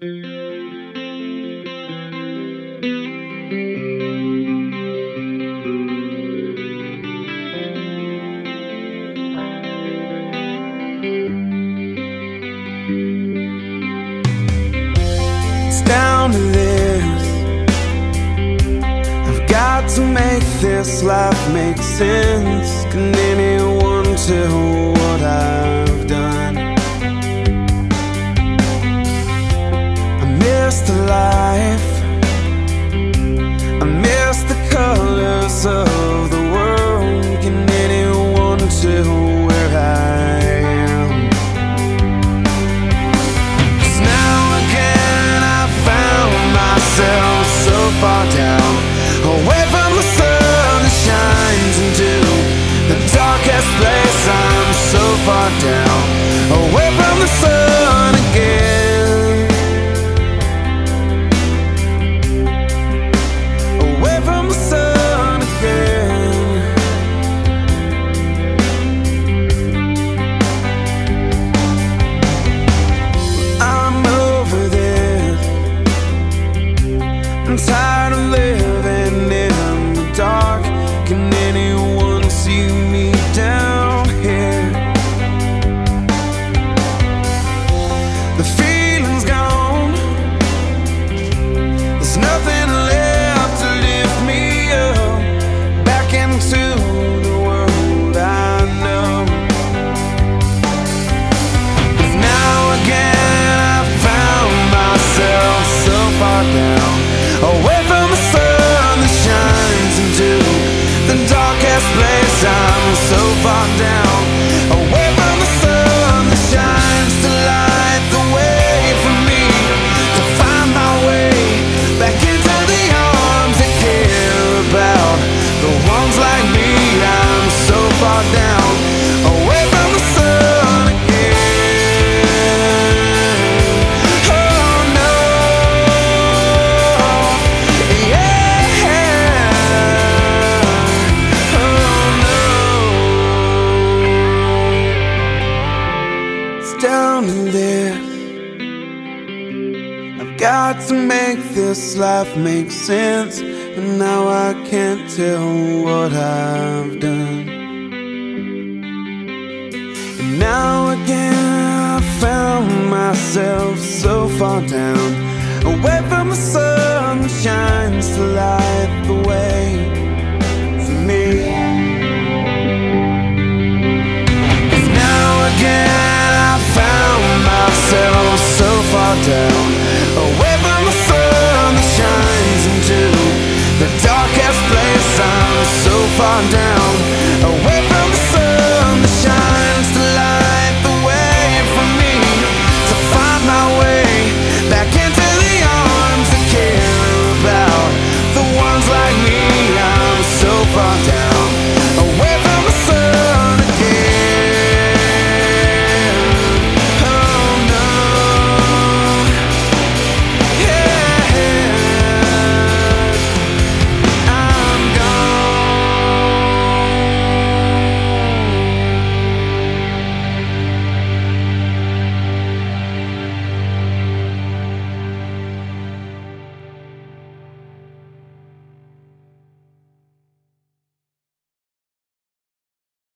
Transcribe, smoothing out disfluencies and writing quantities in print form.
It's down to this. I've got to make this life make sense. Can anyone tell what I've done? I miss the life, I miss the colors of the world. Can anyone tell where I am? 'Cause now again I found myself so far down, away from the sun that shines into the darkest place. I'm so far down, away from the sun again, away from the sun again. I'm over this. I'm tired of living in the dark. Can anyone see me down here? The feeling's gone. There's nothing left to lift me up back into the world I know. 'Cause now again I found myself so far down, away from the sun that shines into the darkest place. I'm so far down, away from the sun that shines to light the way for me to find my way back into the arms that care about the ones like me. I'm so far down, away from the sun again. Oh no, yeah, oh no. It's down to this. I've got to make this life make sense, but now I can't tell what I've done. And now again I found myself so far down, away from the sun that shines to light the way for me. 'Cause now again I found myself so far down, away from the sun that shines into the darkest place. I'm so far down,